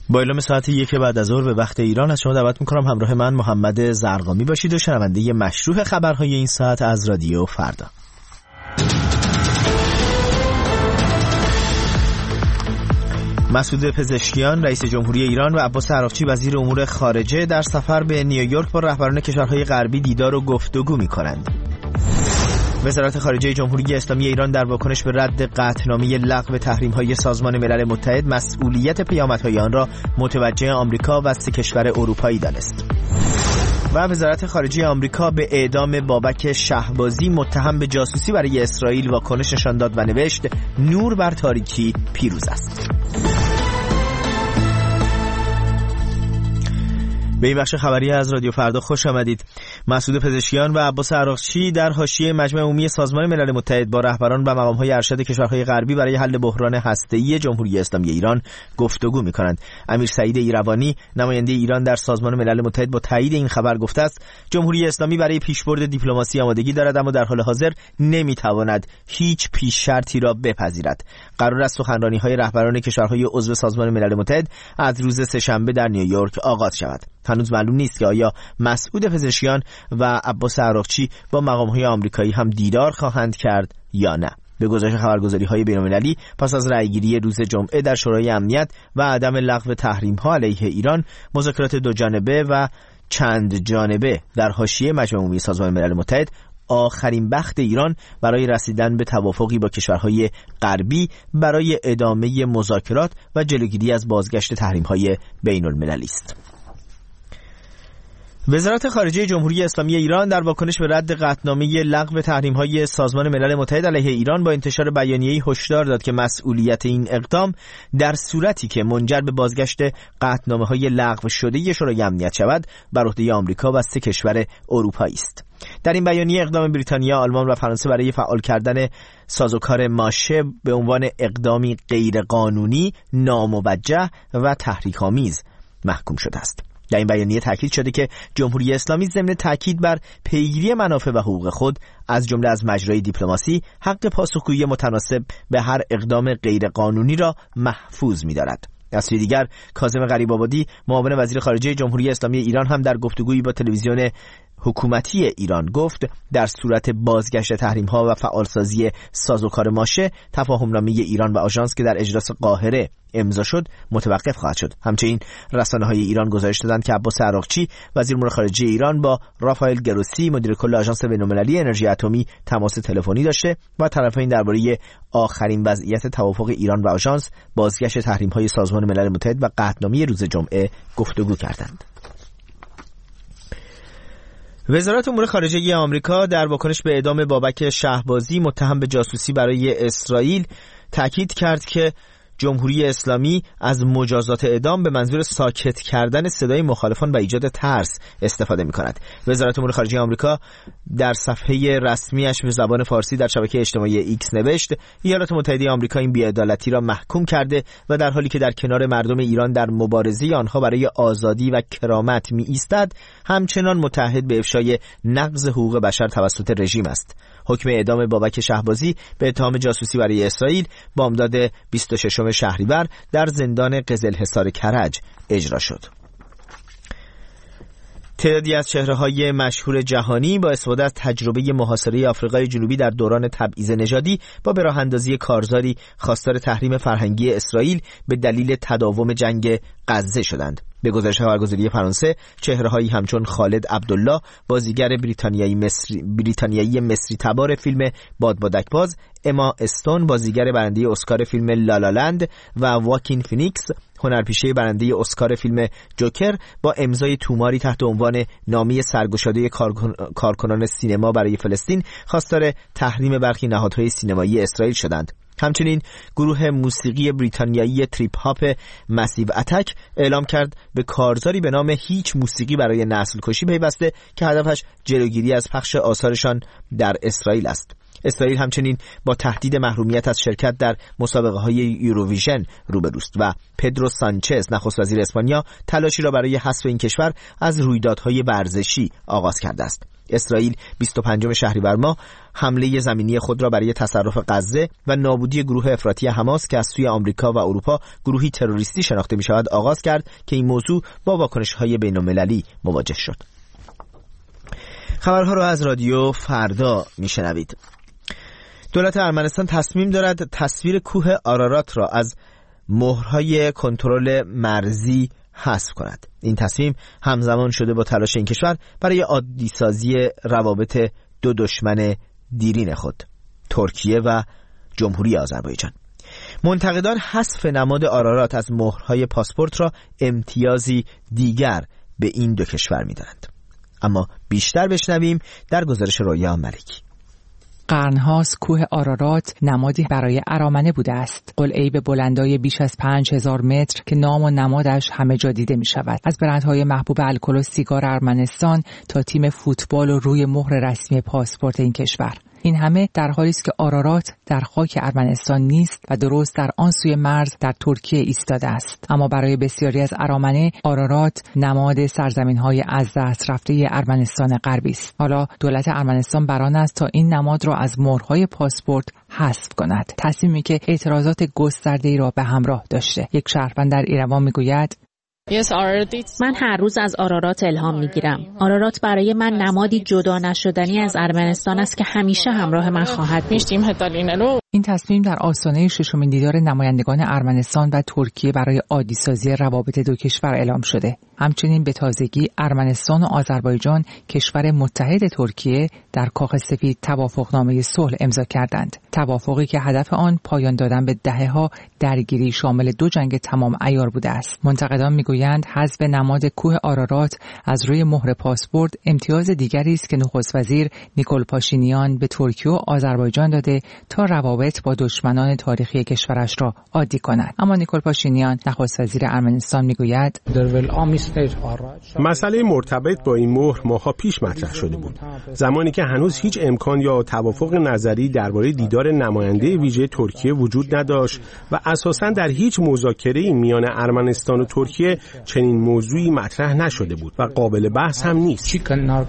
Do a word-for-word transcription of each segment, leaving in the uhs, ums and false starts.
با اعلام ساعت یک بعد از ظهر به وقت ایران از شما دعوت میکنم همراه من محمد زرقامی باشید و شنونده مشروع خبرهای این ساعت از رادیو فردا. مسعود پزشکیان رئیس جمهوری ایران و عباس عراقچی وزیر امور خارجه در سفر به نیویورک با رهبران کشورهای غربی دیدار و گفتگو می‌کنند. وزارت خارجه جمهوری اسلامی ایران در واکنش به رد قطعنامه لغو تحریم‌های سازمان ملل متحد مسئولیت پیامدهای آن را متوجه آمریکا و سه کشور اروپایی دانست. و وزارت خارجه آمریکا به اعدام بابک شهبازی متهم به جاسوسی برای اسرائیل واکنش نشان داد و نوشت نور بر تاریکی پیروز است. به این بخش خبری از رادیو فردا خوش آمدید. مسعود پزشکیان و عباس عراقچی در حاشیه مجمع عمومی سازمان ملل متحد با رهبران و مقام‌های ارشد کشورهای غربی برای حل بحران هسته‌ای جمهوری اسلامی ایران گفتگو می‌کنند. امیر سعید ایروانی نماینده ایران در سازمان ملل متحد با تایید این خبر گفته است جمهوری اسلامی برای پیشبرد دیپلماسی آمادگی دارد، اما در حال حاضر نمی‌تواند هیچ پیش شرطی را بپذیرد. قرار است سخنرانی‌های رهبران کشورهای عضو سازمان ملل متحد از روز سه‌شنبه در نیویورک آغاز شود. هنوز معلوم نیست که آیا مسعود پزشکیان و عباس عراقچی با مقام‌های آمریکایی هم دیدار خواهند کرد یا نه. به گزارش خبرگزاری‌های بین‌المللی پس از رأیگیری روز جمعه در شورای امنیت و عدم لغو تحریم‌ها علیه ایران، مذاکرات دو جانبه و چند جانبه در حاشیه مجمع عمومی سازمان ملل متحد آخرین بخت ایران برای رسیدن به توافقی با کشورهای غربی برای ادامه مذاکرات و جلوگیری از بازگشت تحریم‌های بین‌المللی است. وزارت خارجه جمهوری اسلامی ایران در واکنش به رد قطعنامه لغو تحریم‌های سازمان ملل متحد علیه ایران با انتشار بیانیه‌ای هشدار داد که مسئولیت این اقدام در صورتی که منجر به بازگشت قطعنامه‌های لغو شده شورای امنیت شود بر عهده آمریکا و سه کشور اروپایی است. در این بیانیه اقدام بریتانیا، آلمان و فرانسه برای فعال کردن سازوکار ماشه به عنوان اقدامی غیرقانونی، ناموجه و تحریک‌آمیز محکوم شده است. در این بیانیه تاکید شده که جمهوری اسلامی ضمن تاکید بر پیگیری منافع و حقوق خود از جمله از مجرای دیپلماسی حق پاسخگویی متناسب به هر اقدام غیرقانونی را محفوظ می‌دارد. از سوی دیگر کاظم غریب‌آبادی معاون وزیر خارجه جمهوری اسلامی ایران هم در گفتگویی با تلویزیون حکومتی ایران گفت در صورت بازگشت تحریم‌ها و فعالسازی سازوکار ماشه، تفاهمنامه ایران و آژانس که در اجلاس قاهره امضا شد متوقف خواهد شد. همچنین رسانه‌های ایران گزارش دادند که عباس عراقچی وزیر امور خارجه ایران با رافائل گروسی مدیر کل آژانس بین‌المللی انرژی اتمی تماس تلفنی داشته و طرفین درباره آخرین وضعیت توافق ایران و آژانس، بازگشت تحریم‌های سازمان ملل متحد و قطعنامه روز جمعه گفتگو کردند. وزارت امور خارجه آمریکا در واکنش به اعدام بابک شهبازی متهم به جاسوسی برای اسرائیل تاکید کرد که جمهوری اسلامی از مجازات اعدام به منظور ساکت کردن صدای مخالفان و ایجاد ترس استفاده می‌کند. وزارت امور خارجه آمریکا در صفحه رسمیش به زبان فارسی در شبکه اجتماعی ایکس نوشت ایالات متحده آمریکا این بی‌عدالتی را محکوم کرده و در حالی که در کنار مردم ایران در مبارزه آنها برای آزادی و کرامت می‌ایستد، همچنان متحد به افشای نقض حقوق بشر توسط رژیم است. حکم اعدام بابک شهبازی به اتهام جاسوسی برای اسرائیل بامداد بیست و ششم شهریور در زندان قزلحصار کرج اجرا شد. تعدادی از چهره‌های مشهور جهانی با استفاده از تجربه محاصره آفریقای جنوبی در دوران تبعیض نژادی با به راه اندازی کارزاری خواستار تحریم فرهنگی اسرائیل به دلیل تداوم جنگ غزه شدند. به گزارش خبرگزاری فرانسه، چهره‌هایی همچون خالد عبدالله بازیگر بریتانیایی مصری بریتانیایی مصری تبار فیلم بادبادک باز، اما استون بازیگر برنده اسکار فیلم لالالند و واکین فینیکس هنرپیشه برنده اسکار فیلم جوکر با امضای توماری تحت عنوان نامه سرگشاده کارکن... کارکنان سینما برای فلسطین خواستار تحریم برخی نهادهای سینمایی اسرائیل شدند. همچنین گروه موسیقی بریتانیایی تریپ هاپ مسیو اتک اعلام کرد به کارزاری به نام هیچ موسیقی برای نسل کشی پیوسته که هدفش جلوگیری از پخش آثارشان در اسرائیل است. اسرائیل همچنین با تهدید محرومیت از شرکت در مسابقه‌های یوروویژن روبروست و پدرو سانچز نخست وزیر اسپانیا تلاشی را برای حذف این کشور از رویدادهای ورزشی آغاز کرده است. اسرائیل بیست و پنجم شهریور ماه حمله زمینی خود را برای تصرف غزه و نابودی گروه افراطی حماس که از سوی آمریکا و اروپا گروهی تروریستی شناخته می‌شود آغاز کرد که این موضوع با واکنش‌های بین‌المللی مواجه شد. خبرها را از رادیو فردا میشنوید. دولت ارمنستان تصمیم دارد تصویر کوه آرارات را از مهرهای کنترل مرزی حذف کند. این تصمیم همزمان شده با تلاش این کشور برای عادی سازی روابط دو دشمن دیرین خود، ترکیه و جمهوری آذربایجان. منتقدان حذف نماد آرارات از مهرهای پاسپورت را امتیازی دیگر به این دو کشور می‌دانند. اما بیشتر بشنویم در گزارش رویا ملکی. قرنهاست کوه آرارات نمادی برای ارامنه بوده است. قلعه‌ای به بلندای بیش از پنج هزار متر که نام و نمادش همه جا دیده می شود. از برندهای محبوب الکل و سیگار ارمنستان تا تیم فوتبال و روی مهر رسمی پاسپورت این کشور. این همه در حالی است که آرارات در خاک ارمنستان نیست و درست در آن سوی مرز در ترکیه ایستاده است. اما برای بسیاری از ارامنه آرارات نماد سرزمین‌های از دست رفته ارمنستان غربی است. حالا دولت ارمنستان بر آن است تا این نماد را از مهرهای پاسپورت حذف کند. تصمیمی که اعتراضات گسترده‌ای را به همراه داشته. یک شهروند در ایروان میگوید من هر روز از آرارات الهام میگیرم. آرارات برای من نمادی جدا نشدنی از ارمنستان است که همیشه همراه من خواهد بود. این تصمیم در آستانه ششمین دیدار نمایندگان ارمنستان و ترکیه برای عادی‌سازی روابط دو کشور اعلام شده. همچنین به تازگی ارمنستان و آذربایجان کشور متحد ترکیه در کاخ سفید توافقنامه صلح امضا کردند. توافقی که هدف آن پایان دادن به دهه‌ها درگیری شامل دو جنگ تمام عیار بوده است. منتقدان میگویند حذف نماد کوه آرارات از روی مهر پاسپورت امتیاز دیگری است که نخست وزیر نیکول پاشینیان به ترکیه و آذربایجان داده تا روابط با دشمنان تاریخی کشورش را عادی کند. اما نیکول پاشینیان نخست وزیر ارمنستان میگوید مسئله مرتبط با این مهر ماها پیش مطرح شده بود، زمانی که هنوز هیچ امکان یا توافق نظری درباره دیدار نماینده ویژه ترکیه وجود نداشت و اساساً در هیچ مذاکره‌ای میان ارمنستان و ترکیه چنین موضوعی مطرح نشده بود و قابل بحث هم نیست.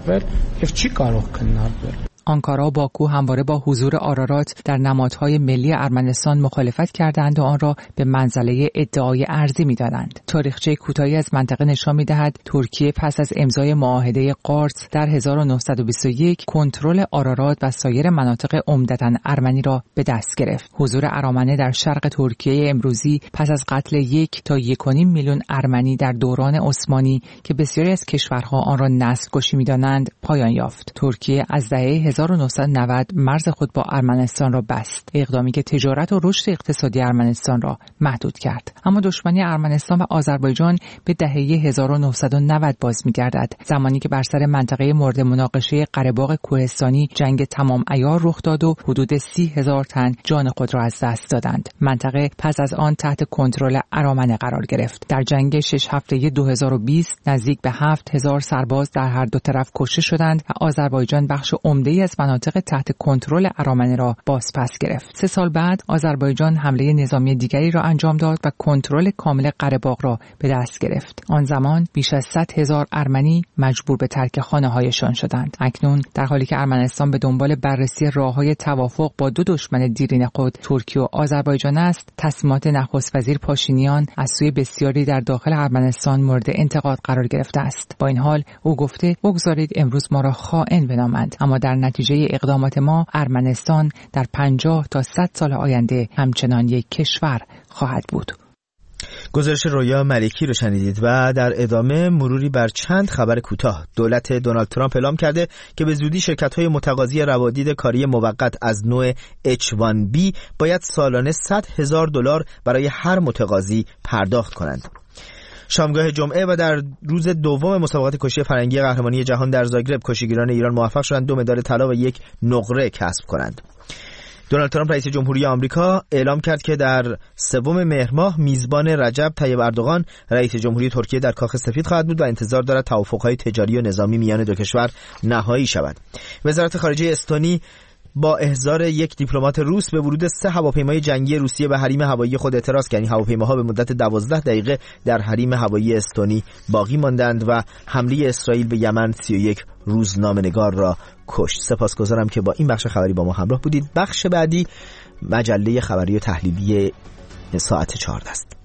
آنکارا و باکو همواره با حضور آرارات در نمادهای ملی ارمنستان مخالفت کردند و آن را به منزله ادعای ارضی می‌دانند. تاریخچه کوتاهی از منطقه نشان می‌دهد ترکیه پس از امضای معاهده قارس در هزار و نهصد و بیست و یک کنترل آرارات و سایر مناطق عمدتاً ارمنی را به دست گرفت. حضور ارامنه در شرق ترکیه امروزی پس از قتل یک تا یک و نیم میلیون ارمنی در دوران عثمانی که بسیاری از کشورها آن را نسل‌کشی می‌دانند پایان یافت. ترکیه از دهه هزار و نهصد و نود مرز خود با ارمنستان را بست، اقدامی که تجارت و رشد اقتصادی ارمنستان را محدود کرد. اما دشمنی ارمنستان و آذربایجان به دهه هزار و نهصد و نود باز می‌گردد، زمانی که بر سر منطقه مورد مناقشه قره‌باغ کوهستانی جنگ تمام عیار رخ داد و حدود سی هزار تن جان خود را از دست دادند. منطقه پس از آن تحت کنترل ارامنه قرار گرفت. در جنگ شش هفتگی دو هزار و بیست نزدیک به هفت هزار سرباز در هر دو طرف کشته شدند و آذربایجان بخش عمده‌ای از مناطق تحت کنترل ارامنه را بازپس گرفت. سه سال بعد آذربایجان حمله نظامی دیگری را انجام داد و کنترل کامل قره‌باغ را به دست گرفت. آن زمان بیش از صد هزار ارمنی مجبور به ترک خانه‌هایشان شدند. اکنون در حالی که ارمنستان به دنبال بررسی راه‌های توافق با دو دشمن دیرین خود ترکیه و آذربایجان است، تصمیمات نخست وزیر پاشینیان از سوی بسیاری در داخل ارمنستان مورد انتقاد قرار گرفته است. با این حال او گفته بگذارید امروز ما را خائن بنامند، اما در نتیجه اقدامات ما ارمنستان در پنجاه تا صد سال آینده همچنان یک کشور خواهد بود. گزارش رویا ملکی رو شنیدید و در ادامه مروری بر چند خبر کوتاه. دولت دونالد ترامپ اعلام کرده که به زودی شرکت‌های متقاضی روادید کاری موقت از نوع اچ وان بی باید سالانه صد هزار دلار برای هر متقاضی پرداخت کنند. شامگاه جمعه و در روز دوم مسابقات کشتی فرنگی قهرمانی جهان در زاگرب کشتیگیران ایران موفق شدند دو مدال طلا و یک نقره کسب کنند. دونالد ترامپ رئیس جمهوری آمریکا اعلام کرد که در سوم مهر ماه میزبان رجب طیب اردوغان رئیس جمهوری ترکیه در کاخ سفید خواهد بود و انتظار دارد توافق‌های تجاری و نظامی میان دو کشور نهایی شود. وزارت خارجه استونی با احضار یک دیپلمات روس به ورود سه هواپیمای جنگی روسیه به حریم هوایی خود اعتراض کرد. هواپیماها به مدت دوازده دقیقه در حریم هوایی استونی باقی ماندند و حمله اسرائیل به یمن سی و یک روزنامه‌نگار را کشت. سپاسگزارم که با این بخش خبری با ما همراه بودید. بخش بعدی مجله خبری و تحلیلی ساعت چهارده است.